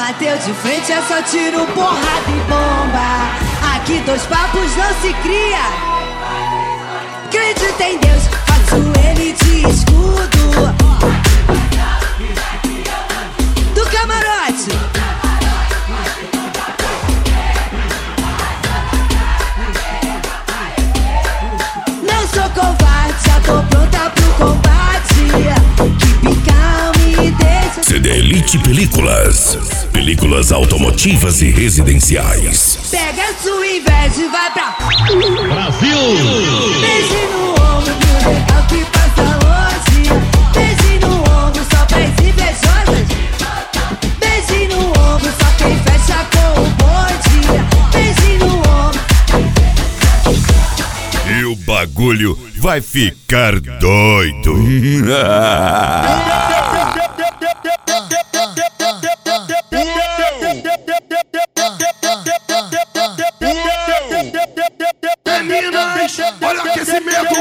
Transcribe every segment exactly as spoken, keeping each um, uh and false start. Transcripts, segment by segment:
bateu de frente é só tiro, porrada e bomba. Aqui dois papos não se cria. Acredita em Deus, faz o joelho de escudo. Do camarote. Não sou covarde, já tô pronta pro combate. Keep calm e deixa. C D Elite Películas. Películas automotivas e residenciais. Pega a sua inveja e vai pra Brasil! Beijo no ombro do legal que passa longe. Beijo no ombro só pra invejosas. Beijo no ombro só quem fecha com o bonde. Beijo no ombro. E o bagulho vai ficar doido. Meninas, olha o aquecimento.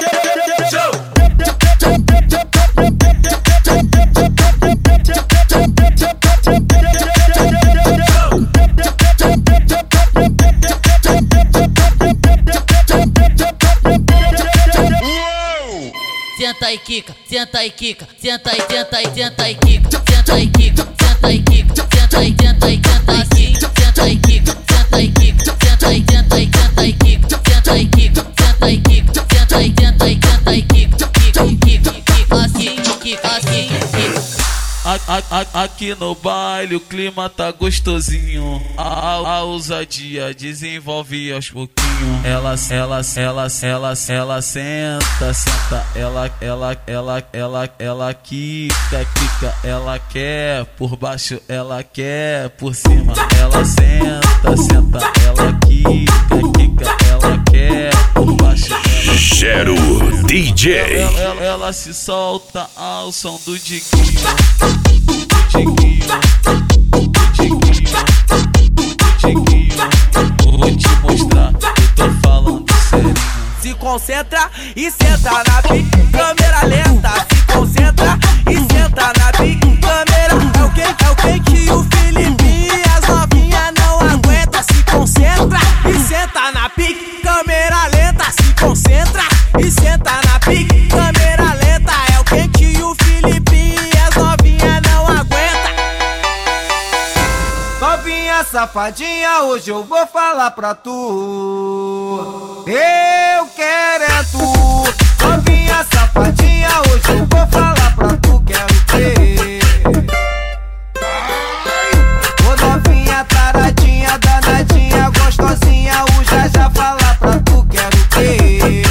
Senta e quica, senta e quica, senta e senta e senta e quica, senta e quica, senta e quica, senta e senta e senta assim, senta e quica, senta e quica, senta e senta e senta e quica, senta e quica, senta e quica, senta e senta e senta e quica, quica, quica, quica assim, quica assim, quica. A, a, aqui no baile o clima tá gostosinho. A, a ousadia desenvolve aos pouquinhos. Ela, ela, ela, ela, ela senta, senta. Ela, ela, ela, ela, ela quica, quica. Ela quer por baixo, ela quer por cima. Ela senta, senta. Ela quica, quica. Ela quer por baixo. Ela Gero D J. Ela, ela, ela se solta ao som do diguinho. Diguinho, diguinho, diguinho. Vou te mostrar, eu tô falando sério. Se concentra e senta na pique, câmera lenta. Se concentra e senta na pique, câmera. É o que, é o que que o Filipinho e as novinhas não aguenta. Se concentra e senta na pique, câmera lenta. Se concentra e senta na pique, câmera lenta. É o que que o Filipinho e as novinhas não aguenta. Novinha safadinha, hoje eu vou falar pra tu. Eu quero é tu. Novinha safadinha, hoje eu vou falar pra tu. Quero ter. Ô novinha taradinha, danadinha, gostosinha, o já já falar pra tu. Quero ter.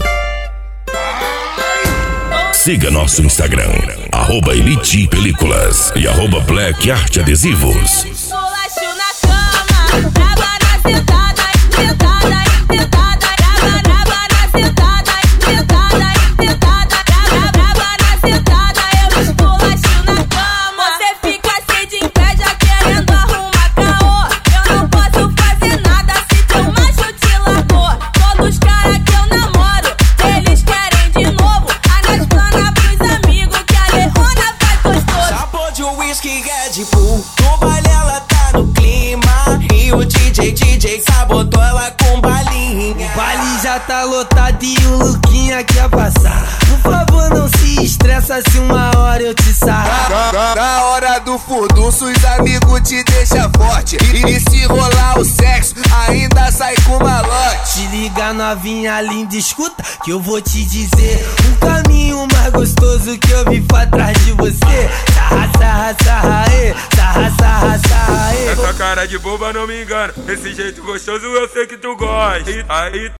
Siga nosso Instagram, arroba Elite Películas e arroba Black Arte Adesivos. Bolacho na cama, braba na sentada, sentada, sentada, braba, braba na sentada, sentada, sentada, braba, braba na sentada, eu esbolacho na cama. Você fica cheio de inveja querendo arrumar caô. Eu não posso fazer nada se teu macho te largou. Todos os caras que eu namoro, eles querem de novo. Anaspana pros amigos que a Leona faz gostoso. Chapou de whisky Red Bull, no baile ela tá no clima. E o D J, D J sabotou ela com balinha. O baile já tá lotado e o Luquinha quer passar. Por favor não se estressa se uma hora eu te sarrar. Na, na, na hora do furdunço, os amigos te deixam forte. E, e se rolar o sexo, ainda sai com malote. Se liga novinha linda, escuta que eu vou te dizer um caminho mais gostoso que eu vi pra trás de você. Sarra, sarra, sarra, ê, sarra, sarra, sarra, ê. Essa cara de boba não me engana. Esse jeito gostoso eu sei que tu gosta. Aí